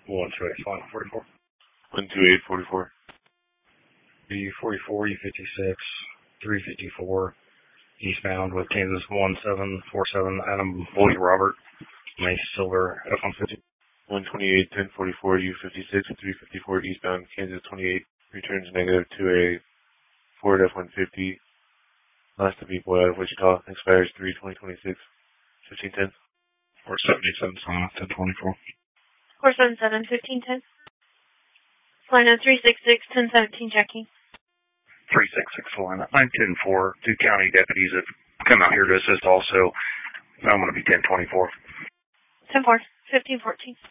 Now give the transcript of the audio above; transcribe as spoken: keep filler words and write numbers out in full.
one two eight, flying forty-four. one two eight, forty-four. B forty-four, E fifty-six, three fifty-four, eastbound with Kansas one seven four seven, Adam Boyd Robert, May Silver, F one fifty. one twenty-eight, ten forty-four, U fifty-six, three fifty-four, eastbound Kansas twenty-eight, returns negative to a Ford F one fifty, last to be boy out of Wichita, expires three twenty twenty-six, fifteen ten. four seventy-seven, Sonic, ten twenty-four. four seventy-seven, fifteen ten. Salina three six six, ten seventeen, checking. three six six, Salina, nine ten four, two county deputies have come out here to assist also. I'm going to be ten twenty-four. ten four, fifteen fourteen.